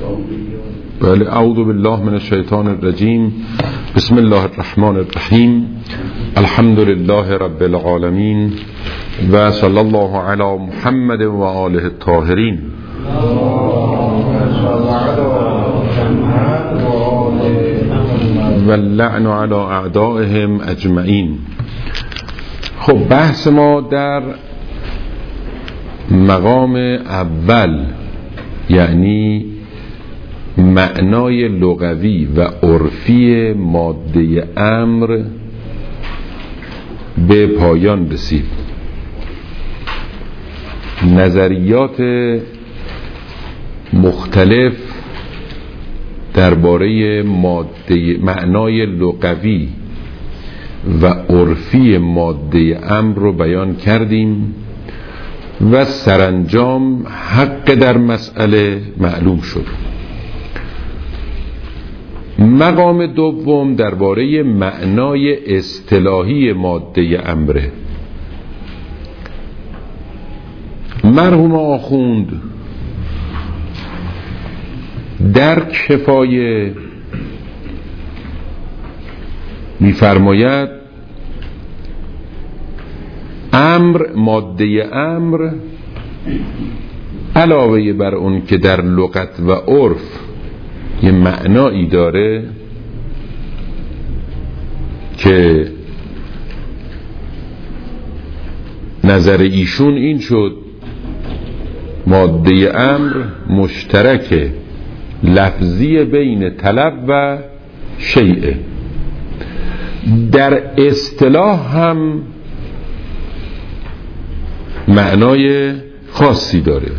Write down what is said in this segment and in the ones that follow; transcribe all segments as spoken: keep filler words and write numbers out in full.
بله. اعوذ بالله من الشیطان الرجیم. بسم الله الرحمن الرحیم. الحمد لله رب العالمین و صلی الله علی محمد و آله الطاهرین. و اللعن علی اعدائهم اجمعین. خب بحث ما در مقام اول، یعنی معنای لغوی و عرفی ماده امر، به پایان رسید. نظریات مختلف درباره ماده معنای لغوی و عرفی ماده امر رو بیان کردیم و سرانجام حق در مسئله معلوم شد. مقام دوم درباره معنای اصطلاحی ماده امره. مرحوم آخوند در کفایه می‌فرماید امر، ماده امر، علاوه بر اون که در لغت و عرف یه معنایی داره که نظر ایشون این شد ماده امر مشترک لفظی بین طلب و شیء. در اصطلاح هم معنای خاصی داره.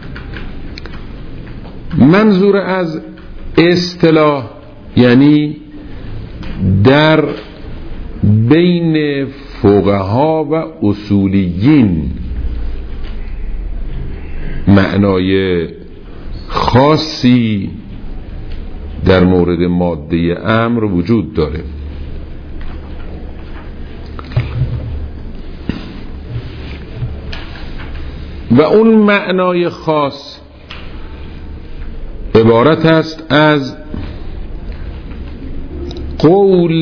منظور از اصطلاح یعنی در بین فقها و اصولیین معنای خاصی در مورد ماده امر وجود داره. و اون معنای خاص عبارت است از قول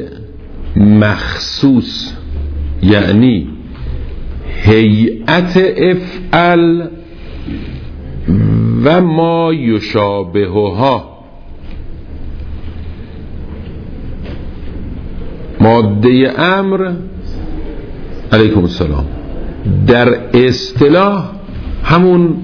مخصوص، یعنی هیئت افعل و ما یشابهها. ماده امر علیکم السلام در اصطلاح همون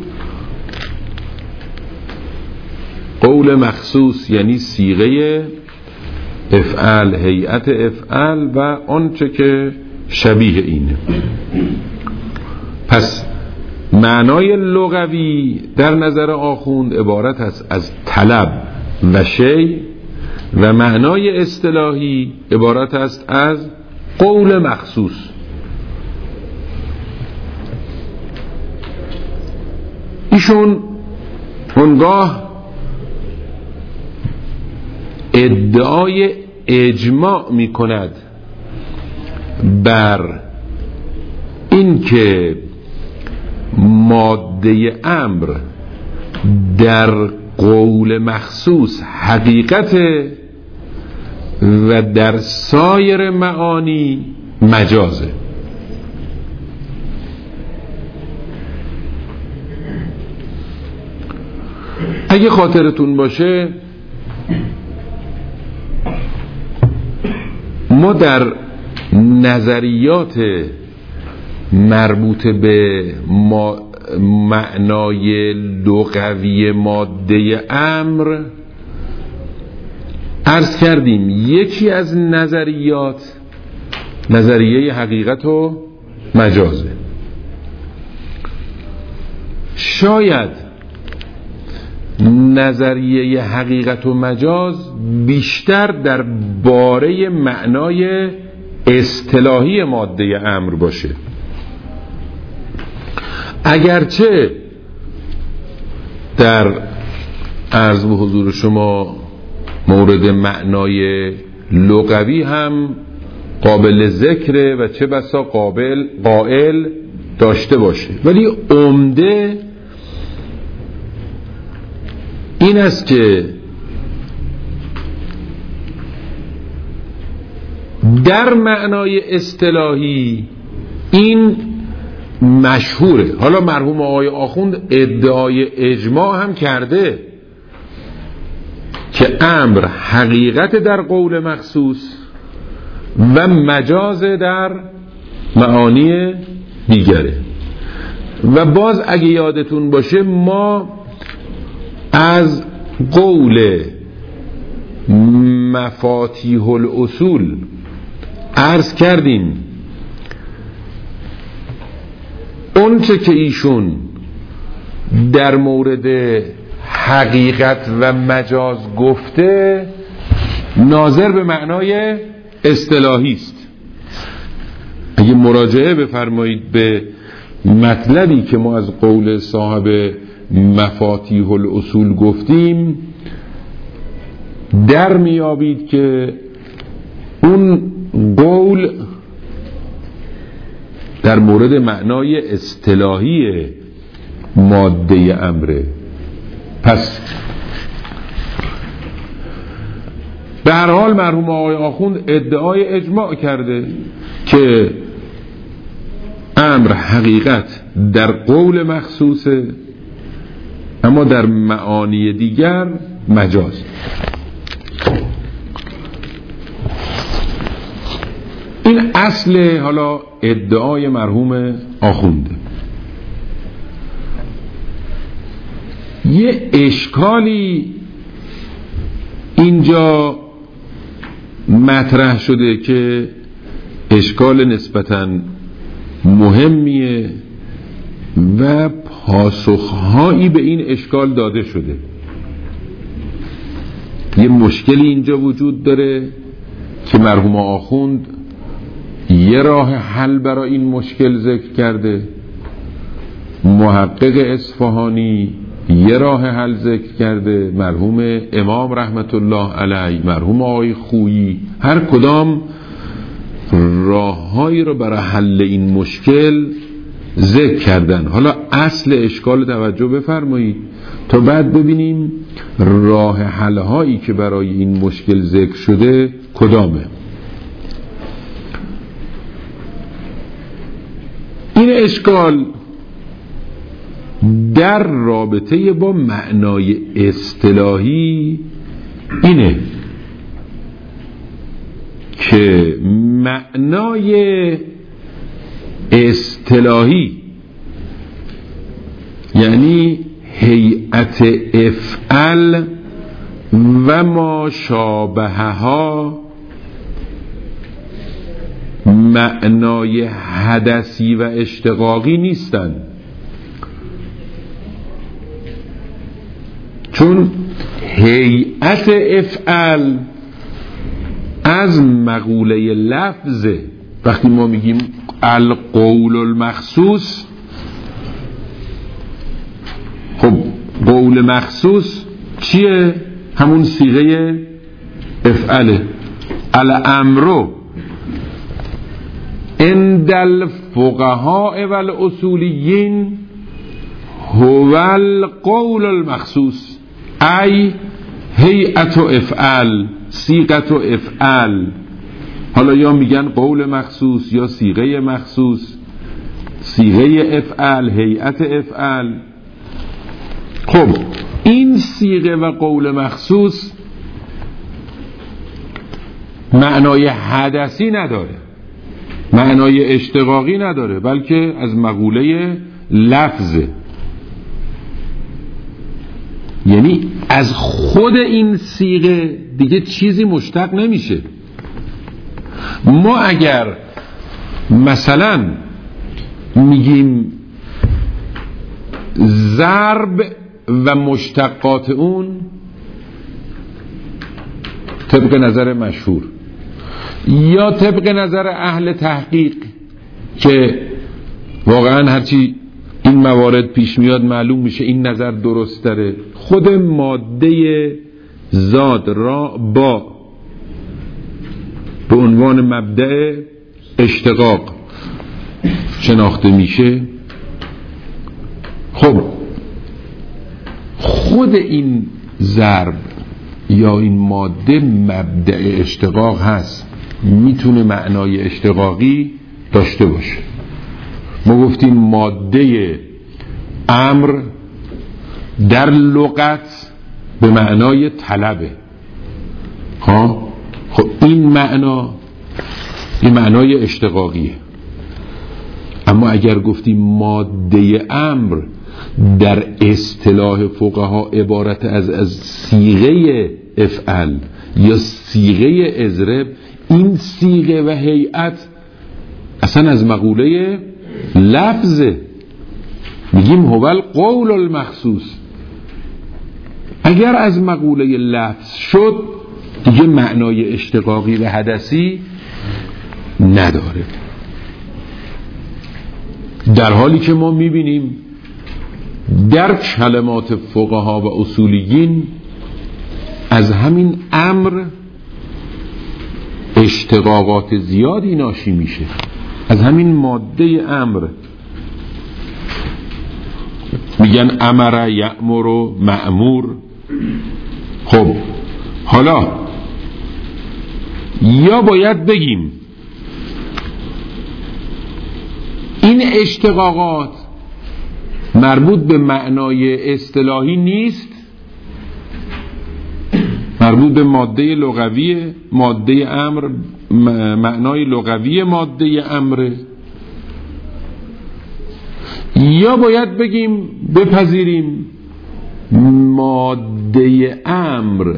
قول مخصوص، یعنی صیغه افعال، هیئت افعال و آنچه که شبیه اینه. پس معنای لغوی در نظر آخوند عبارت است از طلب و شی، و معنای اصطلاحی عبارت است از قول مخصوص. ایشون اونگاه ادعای اجماع می کند بر این که ماده امر در قول مخصوص حقیقت و در سایر معانی مجازه. اگه خاطرتون باشه ما در نظریات مربوط به ما معنای لغوی ماده امر عرض کردیم یکی از نظریات نظریه حقیقت و مجازه. شاید نظریه حقیقت و مجاز بیشتر در باره معنای اصطلاحی ماده امر باشه، اگرچه در عرض به حضور شما مورد معنای لغوی هم قابل ذکره و چه بسا قابل قائل داشته باشه، ولی عمده این است که در معنای اصطلاحی این مشهوره. حالا مرحوم آقای آخوند ادعای اجماع هم کرده که امر حقیقت در قول مخصوص و مجاز در معانی دیگره. و باز اگه یادتون باشه ما از قول مفاتیح الاصول عرض کردیم اون چه که ایشون در مورد حقیقت و مجاز گفته ناظر به معنای اصطلاحی است. اگه مراجعه بفرمایید به مطلبی که ما از قول صاحب مفاتیح الاصول گفتیم در میابید که اون قول در مورد معنای اصطلاحی ماده امره. پس به هر حال مرحوم آقای آخوند ادعای اجماع کرده که امر حقیقت در قول مخصوصه اما در معانی دیگر مجاز. این اصل حالا ادعای مرحوم آخونده. یه اشکالی اینجا مطرح شده که اشکال نسبتاً مهمیه و پاسخهایی به این اشکال داده شده. یه مشکلی اینجا وجود داره که مرحوم آخوند یه راه حل برای این مشکل ذکر کرده، محقق اصفهانی یه راه حل ذکر کرده، مرحوم امام رحمت الله علیه، مرحوم آقای خویی، هر کدام راههایی رو برای حل این مشکل ذکر کردن. حالا اصل اشکال توجه بفرمایید تا بعد ببینیم راه حل هایی که برای این مشکل ذکر شده کدامه. این اشکال در رابطه با معنای اصطلاحی اینه که معنای اصطلاحی یعنی هیئت افعل و ما شابهها معنای حدثی و اشتقاقی نیستند، چون هیئت افعل از مقوله لفظه. وقتی ما میگیم القول المخصوص، خب قول مخصوص چیه؟ همون صیغه افعله. الامر عند الفقهاء والاصولیین هو القول المخصوص ای هیئت افعال، صیغت افعال. حالا یا میگن قول مخصوص یا صیغه مخصوص، صیغه افعال، هیئت افعال. خب این صیغه و قول مخصوص معنای حدثی نداره، معنای اشتقاقی نداره، بلکه از مقوله لفظه. یعنی از خود این صیغه دیگه چیزی مشتق نمیشه. ما اگر مثلا میگیم ضرب و مشتقات اون طبق نظر مشهور یا طبق نظر اهل تحقیق که واقعا هرچی این موارد پیش میاد معلوم میشه این نظر درست داره، خود ماده زاد را با به عنوان مبدأ اشتقاق شناخته میشه. خب خود این ضرب یا این ماده مبدأ اشتقاق هست، میتونه معنای اشتقاقی داشته باشه. ما گفتیم ماده امر در لغت به معنای طلبه. ها خب این معنا این معنای اشتقاقیه. اما اگر گفتیم ماده امر در اصطلاح فقها عبارت از از صیغه افعل یا صیغه اضرب، این صیغه و هیئت اصلا از مقوله لفظه، میگیم هو القول المخصوص. اگر از مقوله لفظ شد دیگه معنای اشتقاقی و حدثی نداره، در حالی که ما میبینیم در کلمات فقها و اصولیین از همین امر اشتقاقات زیادی ناشی میشه، از همین ماده امر. میگن امر یأمر و مأمور. خب حالا یا باید بگیم این اشتقاقات مربوط به معنای اصطلاحی نیست، مربوط به ماده لغوی، ماده امر معنای لغوی ماده امر، یا باید بگیم بپذیریم ماده امر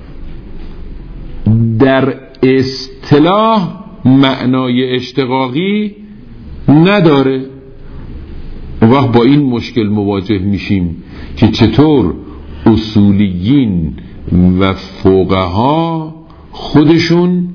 در اصطلاح معنای اشتقاقی نداره. و وقت با این مشکل مواجه میشیم که چطور اصولیین و فقها خودشون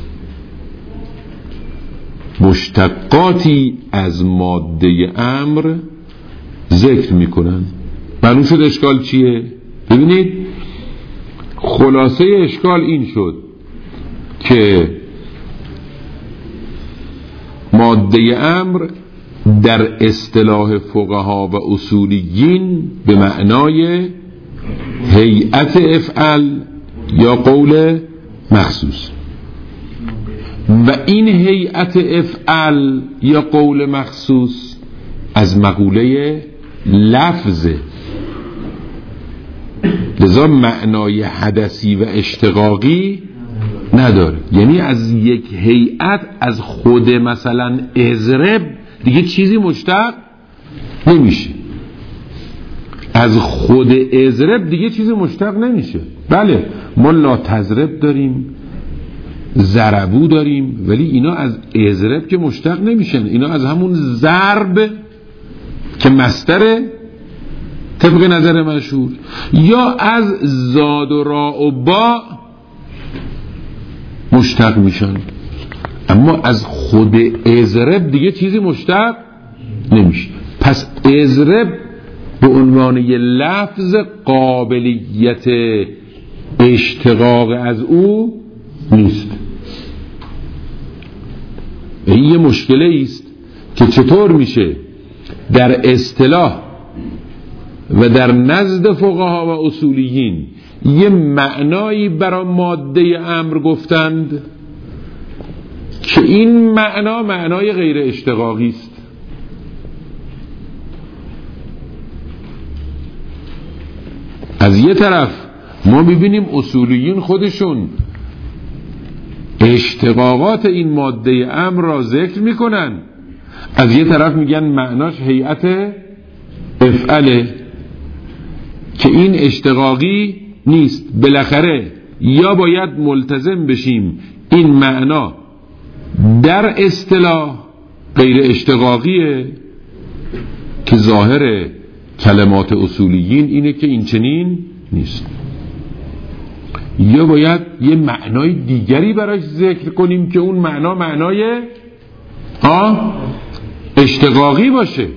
مشتقاتی از ماده امر ذکر میکنن. معلوم شد اشکال چیه؟ ببینید خلاصه اشکال این شد که ماده امر در اصطلاح فقها و اصولیین به معنای هیئت افعل یا قول مخصوص، و این هیئت افعل یا قول مخصوص از مقوله لفظ، لذا معنای حدثی و اشتقاقی نداره. یعنی از یک هیئت، از خود مثلا اضرب دیگه چیزی مشتق نمیشه، از خود اضرب دیگه چیزی مشتق نمیشه. بله ما لا تضرب داریم، ضربو داریم، ولی اینا از اضرب که مشتق نمیشن، اینا از همون ضرب که مصدر طبق نظر مشهور، یا از زاد و را و با مشتق میشن. اما از خود اضرب دیگه چیزی مشتق نمیشه. پس اضرب به عنوان یه لفظ قابلیت اشتقاق از او نیست. این یه مشکله است که چطور میشه در اصطلاح و در نزد فقها و اصولیین یه معنایی برای ماده امر گفتند که این معنا معنای غیر اشتقاقی است. از یه طرف ما میبینیم اصولیین خودشون اشتقاقات این ماده امر را ذکر میکنن، از یه طرف میگن معناش هیئت افعله که این اشتقاقی نیست. بالاخره یا باید ملتزم بشیم این معنا در اصطلاح غیر اشتقاقیه که ظاهر کلمات اصولیین اینه که این چنین نیست، یا باید یه معنای دیگری براش ذکر کنیم که اون معنا معنای آه اشتقاقی باشه.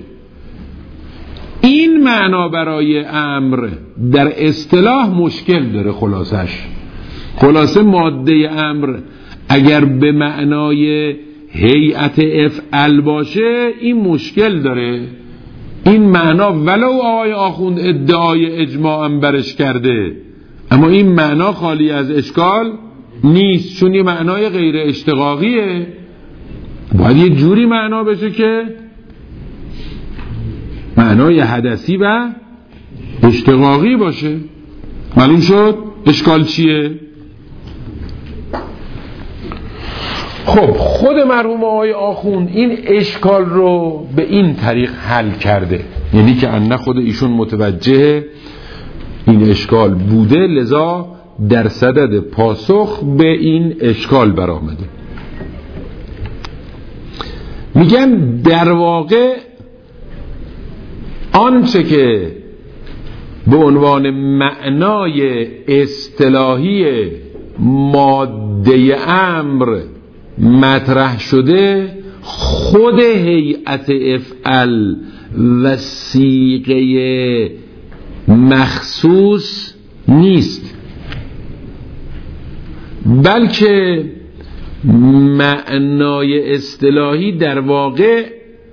این معنا برای امر در اصطلاح مشکل داره. خلاصش خلاصه ماده امر اگر به معنای هیئت افعل باشه این مشکل داره. این معنا ولو آقای آخوند ادعای اجماع هم برش کرده، اما این معنا خالی از اشکال نیست، چون این معنای غیر اشتقاقیه. باید یه جوری معنا بشه که معنای حدثی و اشتقاقی باشه. معلوم شد اشکال چیه؟ خب خود مرحوم آقای آخوند این اشکال رو به این طریق حل کرده، یعنی که انه خود ایشون متوجه این اشکال بوده، لذا در صدد پاسخ به این اشکال برآمده. میگن در واقع آنچه که به عنوان معنای اصطلاحی ماده امر مطرح شده خود هیئت افعل و صیغه مخصوص نیست، بلکه معنای اصطلاحی در واقع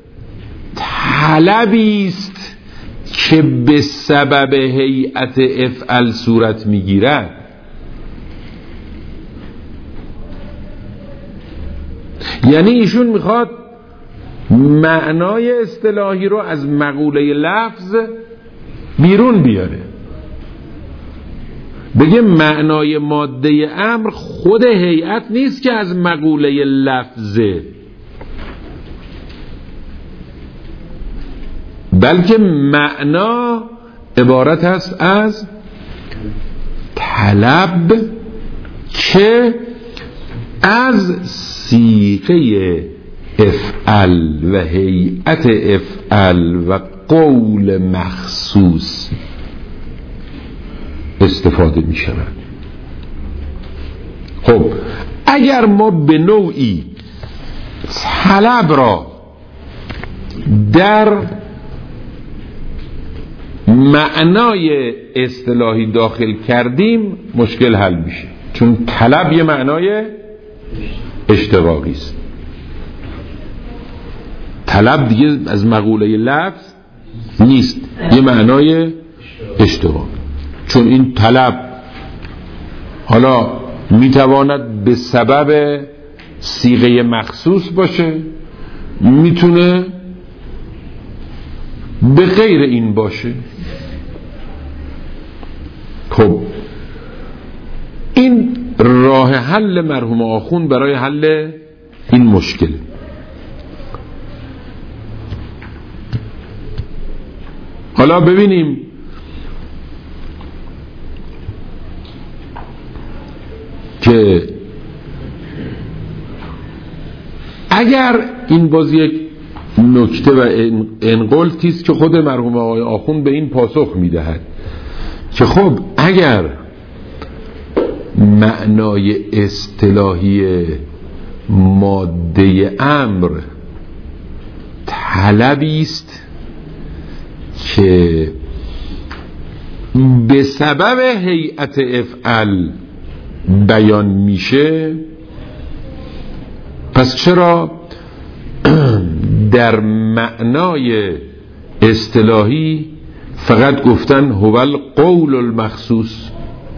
طلبی است که به سبب هیئت افعل صورت میگیرد. یعنی ایشون میخواد معنای اصطلاحی رو از مقوله لفظ بیرون بیاره، بگه معنای ماده امر خود هیئت نیست که از مقوله لفظه، بلکه معنا عبارت است از طلب که از صیغه افعل و هیئت افعل و قول مخصوص استفاده می شود. خب اگر ما به نوعی طلب را در معنای اصطلاحی داخل کردیم مشکل حل میشه، چون طلب یه معنای اشتقاقی است. طلب دیگه از مقوله لفظ نیست، یه معنای اشتقاقی. چون این طلب حالا میتواند به سبب صیغه مخصوص باشه، میتونه به غیر این باشه. خب این راه حل مرحوم آخوند برای حل این مشکل. حالا ببینیم که اگر این باز یک نکته و انقلتی است که خود مرحوم آقای آخوند به این پاسخ میدهد که خب اگر معنای اصطلاحی ماده امر طلبی است که به سبب هیئت افعل بیان میشه، پس چرا در معنای اصطلاحی فقط گفتن هو القول المخصوص،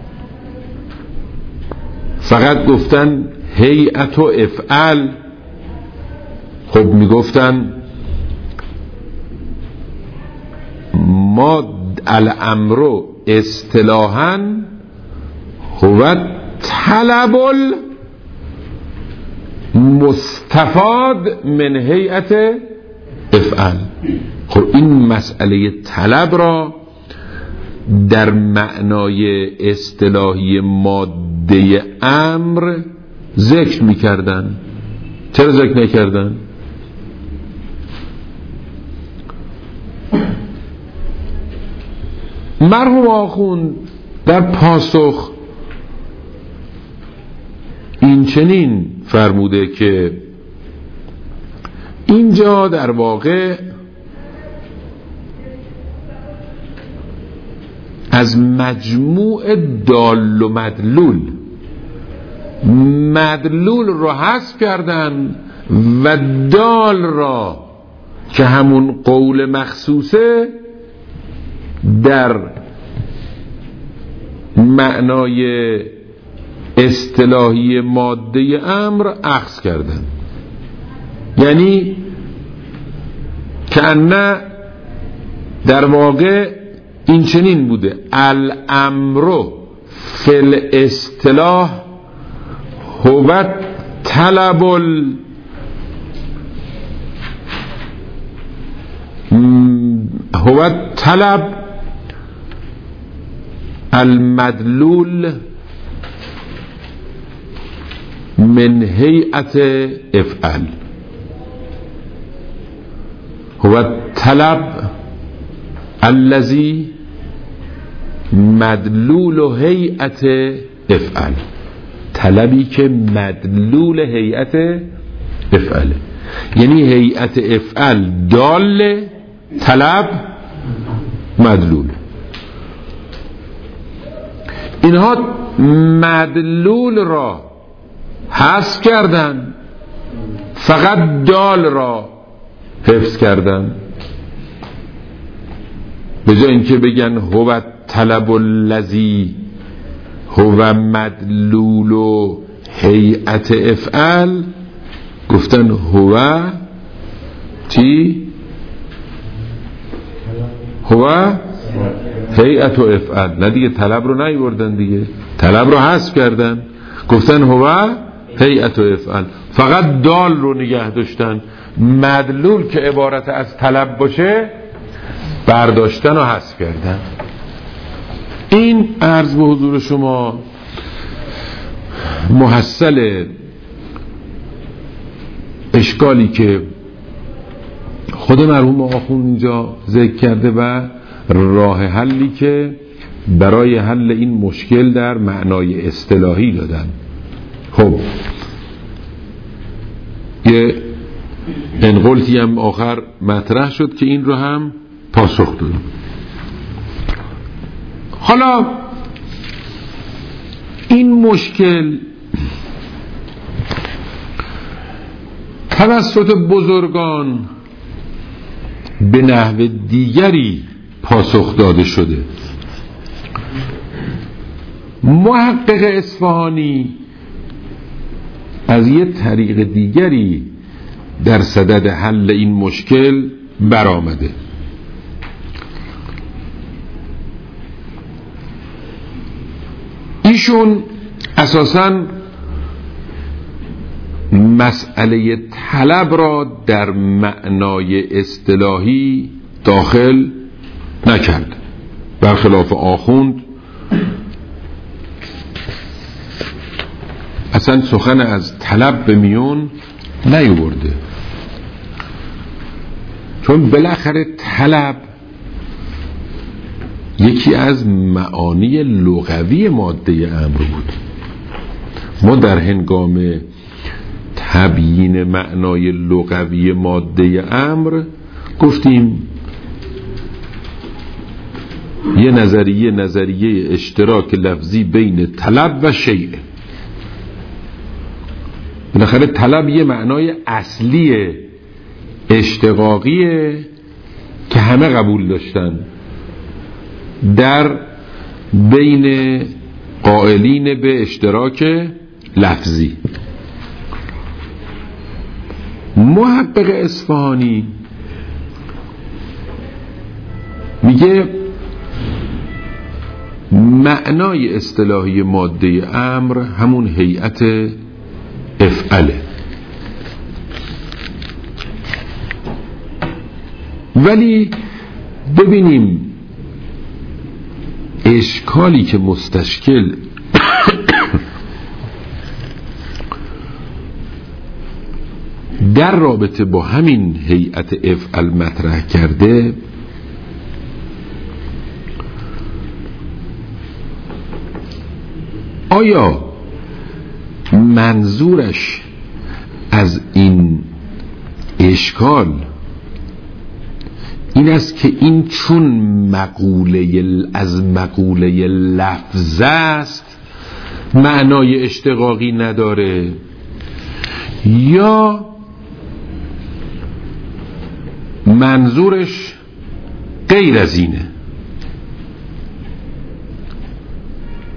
فقط گفتن هیئت و افعل؟ خب میگفتن ما الامر اصطلاحاً هو طلب المستفاد من هیئت افعل. خب این مسئله طلب را در معنای اصطلاحی ماده امر ذکر میکردن، چرا ذکر نکردن؟ مرحوم آخوند در پاسخ این چنین فرموده که اینجا در واقع از مجموع دال و مدلول مدلول رو حذف کردن و دال را که همون قول مخصوصه در معنای اصطلاحی ماده امر اخذ کردن. یعنی کأنه در واقع این چنین بوده: الامر فی الاصطلاح هو طلب ال هو طلب المدلول من هیئت افعل. هو طلب الذي مدلول هیئت افعل، طلبی که مدلول هیئت افعله، یعنی هیئت افعل دال، طلب مدلول. اینها مدلول را حذف کردن، فقط دال را حفظ کردن. به جای اینکه بگن هو طلب الذی هو مدلول و هیئت افعل، گفتن هو چی؟ هو هیئت و افعل. نه دیگه، طلب رو نیوردن دیگه، طلب رو حذف کردن، گفتن هو هیئت و افعل، فقط دال رو نگه داشتن. مدلول که عبارت از طلب باشه برداشتن و حذف کردن. این عرض به حضور شما محصل اشکالی که خود مرحوم آخوند اینجا ذکر کرده و راه حلی که برای حل این مشکل در معنای اصطلاحی دادن. خب یه انقلتی هم آخر مطرح شد که این رو هم پاسخ دادم. حالا این مشکل توسط بزرگان به نحو دیگری پاسخ داده شده. محقق اصفهانی از یه طریق دیگری در صدد حل این مشکل برآمده. ایشون اساساً مسئله طلب را در معنای اصطلاحی داخل نکرد، برخلاف آخوند اصلا سخن از طلب به میون نیاورده، چون بالاخره طلب یکی از معانی لغوی ماده امر بود. ما در هنگام تبیین معنای لغوی ماده امر گفتیم یه نظریه نظریه اشتراک لفظی بین طلب و شیء. بالاخره طلب یه معنای اصلی اشتقاقیه که همه قبول داشتن در بین قائلین به اشتراک لفظی. محقق اصفهانی میگه معنای اصطلاحی ماده امر همون هیئت افعله، ولی ببینیم اشکالی که مستشکل در رابطه با همین هیئت افعل مطرح کرده آیا منظورش از این اشکال این است که این چون مقوله از مقوله لفظ است معنای اشتقاقی نداره، یا منظورش غیر از اینه؟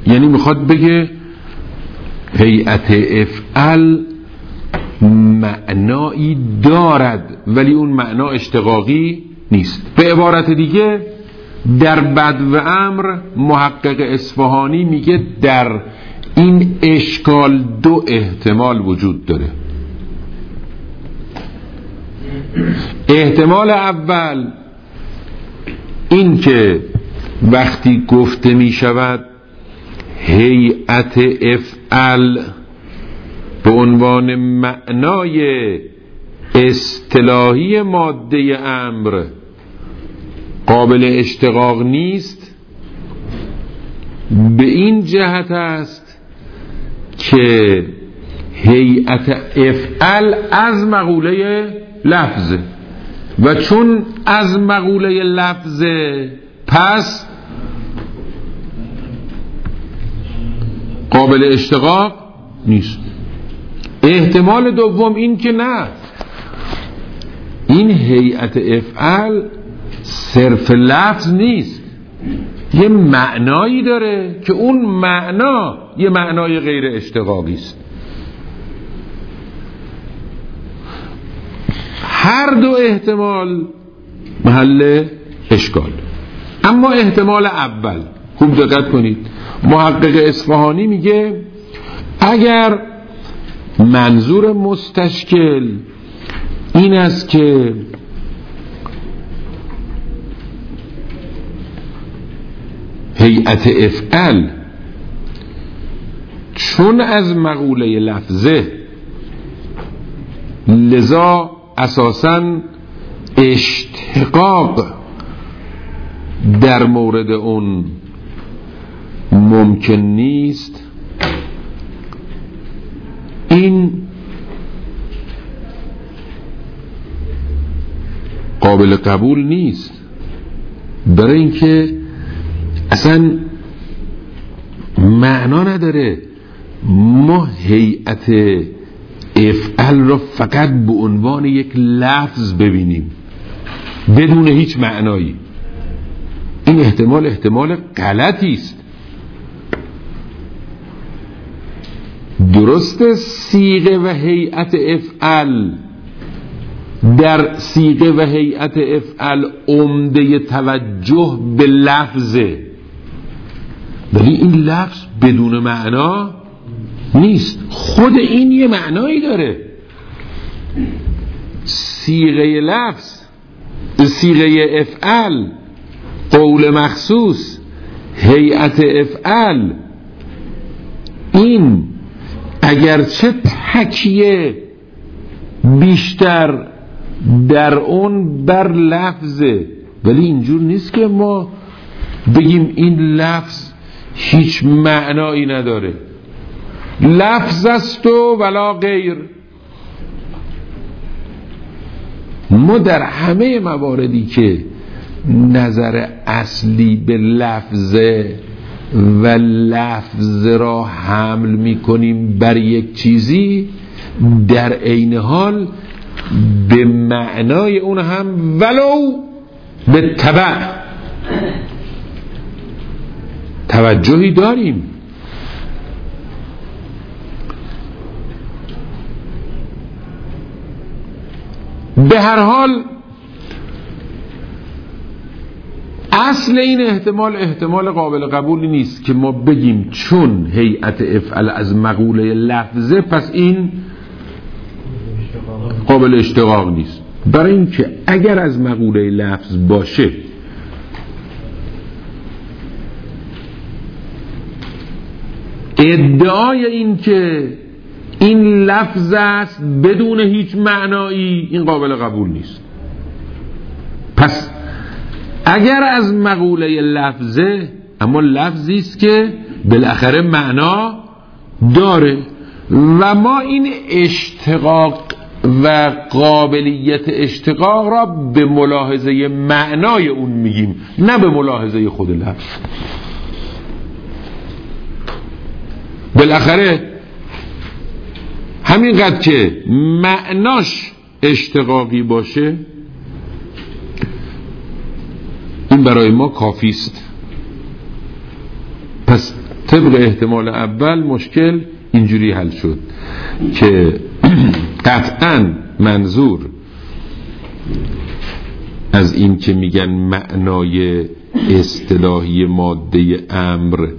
یعنی میخواد بگه هیئت افعل معنایی دارد ولی اون معنا اشتقاقی نیست. به عبارت دیگه در بدو امر محقق اصفهانی میگه در این اشکال دو احتمال وجود داره. احتمال اول این که وقتی گفته می شود هیئت افعل به عنوان معنای اصطلاحی ماده امر قابل اشتقاق نیست، به این جهت است که هیئت افعل از مقوله لفظه و چون از مقوله لفظه پس قابل اشتقاق نیست. احتمال دوم این که نه، این هیئت افعل صرف لفظ نیست، یه معنایی داره که اون معنا یه معنای غیر اشتقاقی است. هر دو احتمال محل اشکال. اما احتمال اول خوب دقت کنید، محقق اصفهانی میگه اگر منظور مستشکل این است که هیئت افعل چون از مقوله لفظه لذا اساساً اشتقاق در مورد اون ممکن نیست، این قابل قبول نیست، برای اینکه اصلا معنا نداره ما هیئت افعل را فقط به عنوان یک لفظ ببینیم بدون هیچ معنایی. این احتمال احتمال غلطی است. درسته صیغه و هیئت افعل در صیغه و هیئت افعل عمده توجه به لفظه، ولی این لفظ بدون معنا نیست، خود این یه معنایی داره. صیغه لفظ، صیغه افعل، قول مخصوص، هیئت افعل، این اگرچه تکیه بیشتر در اون بر لفظه، ولی اینجور نیست که ما بگیم این لفظ هیچ معنایی نداره. لفظ است و ولا غیر. ما در همه مواردی که نظر اصلی به لفظه و لفظ را حمل می کنیم بر یک چیزی، در عین حال به معنای اون هم ولو به تبع توجهی داریم. به هر حال اصل این احتمال احتمال قابل قبولی نیست که ما بگیم چون هیئت افعل از مقوله لفظه پس این قابل اشتقاق نیست. برای اینکه اگر از مقوله لفظ باشه ادعای این که این لفظ است بدون هیچ معنایی، این قابل قبول نیست. پس اگر از مقوله لفظه، اما لفظی است که بالاخره معنا داره و ما این اشتقاق و قابلیت اشتقاق را به ملاحظه معنای اون میگیم، نه به ملاحظه خود لفظ. بالاخره همینقدر که معناش اشتقاقی باشه این برای ما کافی است. پس طبق احتمال اول مشکل اینجوری حل شد که قطعاً منظور از این که میگن معنای اصطلاحی ماده امر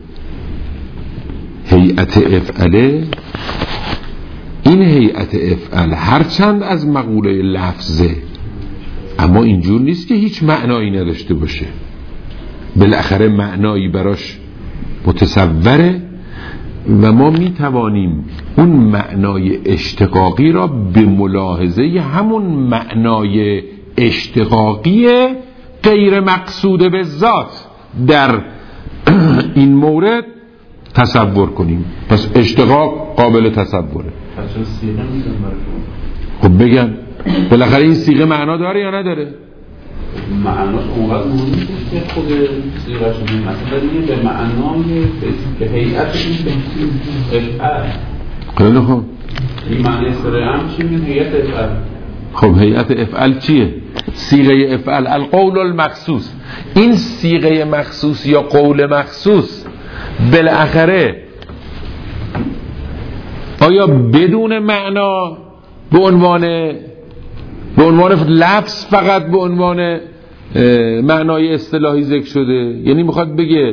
هیئت افعله، این هیئت افعل هرچند از مقوله لفظه اما اینجور نیست که هیچ معنایی نداشته باشه، بالاخره معنایی براش متصوره و ما میتوانیم اون معنای اشتقاقی را به ملاحظه همون معنای اشتقاقی غیر مقصود به ذات در این مورد تصور کنیم. پس اشتقاق قابل تصوره. خب بگن بالاخره این صیغه معنا داره یا نداره؟ معناش اونقدر مهم نیست که خود صیغه‌اش مثلا دیگه به معنای به هیئت این افعال. خیلی خوب. این معنی اصطلاحی هم چی میگه؟ هیئت افعال. خب هیئت افعال چیه؟ صیغه افعال القول المخصوص. این صیغه مخصوص یا قول مخصوص بالاخره آیا بدون معنا به عنوان به عنوان لفظ فقط به عنوان معنای اصطلاحی ذکر شده؟ یعنی میخواد بگه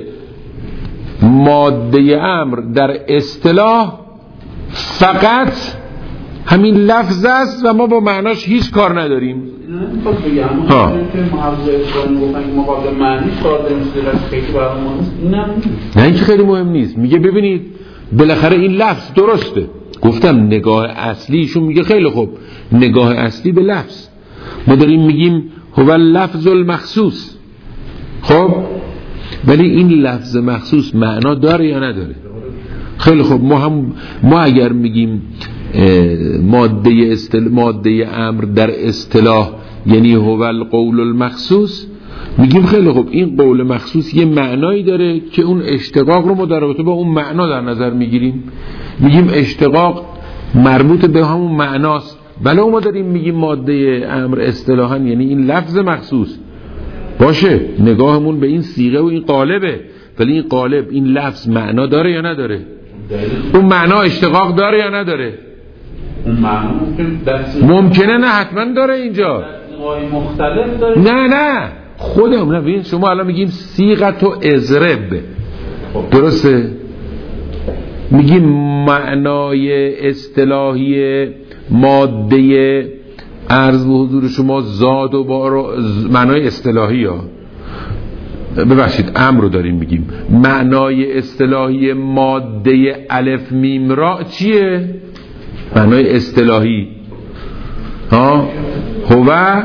ماده امر در اصطلاح فقط همین لفظ است و ما با معناش هیچ کار نداریم. نمیخواد بگم ها که محض اصطلاحی گفتن مقابل معنی کار داریم خیلی برای ما نیست. اینم نه اینکه خیلی مهم نیست. میگه ببینید بالاخره این لفظ درسته، گفتم نگاه اصلیشون میگه خیلی خوب نگاه اصلی به لفظ، ما داریم میگیم هو لفظ المخصوص. خب ولی این لفظ مخصوص معنا داره یا نداره؟ خیلی خوب ما هم ما اگر میگیم ماده استل... ماده امر در اصطلاح یعنی هو القول المخصوص، میگیم خیلی خوب این قول مخصوص یه معنایی داره که اون اشتقاق رو ما در رابطه با اون معنا در نظر میگیریم، میگیم اشتقاق مربوط به همون معناست. بله ما داریم میگیم ماده امر اصطلاحاً یعنی این لفظ مخصوص باشه، نگاهمون به این صیغه و این قالبه، ولی این قالب این لفظ معنا داره یا نداره؟ اون معنا اشتقاق داره یا نداره؟ اون معنا ممکنه نه حتما داره اینجا مختلف داره. نه نه خودم نه ببین شما الان میگیم صیغت و اضرب درسته، میگیم معنای اصطلاحی ماده عرض به حضور شما زاد و بار معنای اصطلاحی ها ببخشید امر رو داریم میگیم، معنای اصطلاحی ماده الف میم را چیه؟ معنای اصطلاحی ها هو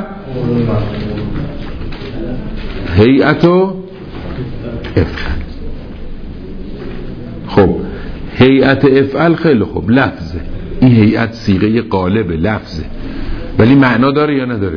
هیئت و افعال. خب هیئت افعال خیلی خوب لفظه، این هیئت صیغه قالب لفظه ولی معنا داره یا نداره؟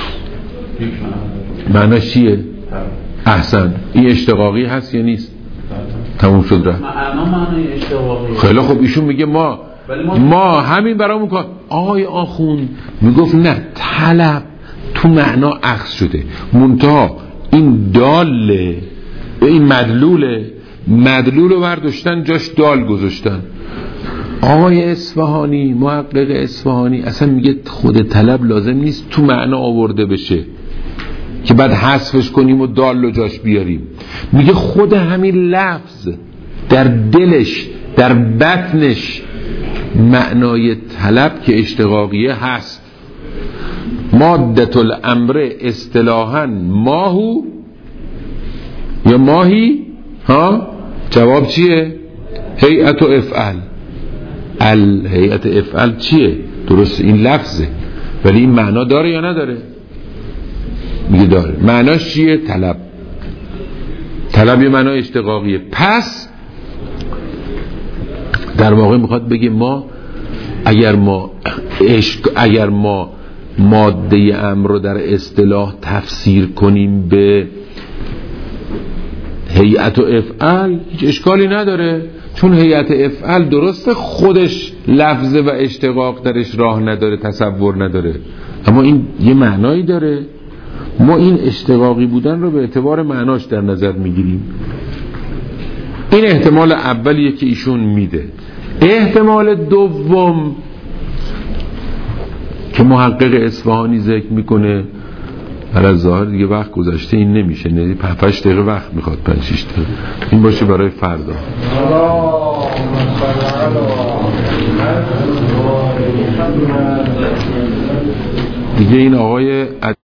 معناش چیه؟ احسن این اشتقاقی هست یا نیست؟ تموم شد رفت. معنا معنی اشتقاقی. خیلی خوب ایشون میگه ما ما همین برامون کار. آقای آخوند میگفت نه طلب تو معنا اخذ شده منتها این داله این مدلوله مدلول رو برداشتن جاش دال گذاشتن. آقای اصفهانی محقق اصفهانی اصلا میگه خود طلب لازم نیست تو معنا آورده بشه که بعد حذفش کنیم و دال رو جاش بیاریم، میگه خود همین لفظ در دلش در بطنش معنای طلب که اشتقاقیه هست. مادة الامر اصطلاحاً ماهو یا ماهی ها جواب چیه؟ هیئت و افعال. ال هیئت افعال چیه؟ درست این لفظه ولی این معنا داره یا نداره؟ میگه داره. معناش چیه؟ طلب. طلب یه معنای اشتقاقیه. پس در واقع میخواد بگه ما اگر ما عشق اگر ما ماده امر رو در اصطلاح تفسیر کنیم به هیئت و افعال هیچ اشکالی نداره، چون هیئت افعال درسته خودش لفظه و اشتقاق درش راه نداره تصور نداره اما این یه معنایی داره، ما این اشتقاقی بودن رو به اعتبار معناش در نظر میگیریم. این احتمال اولیه که ایشون میده. احتمال دوم که محقق اصفهانی ذکر میکنه، از ظاهر دیگه وقت گذشته این نمیشه، نه پنج دقیقه وقت میخواد، پنج شش دقیقه این باشه برای فردا. دیگه این آقای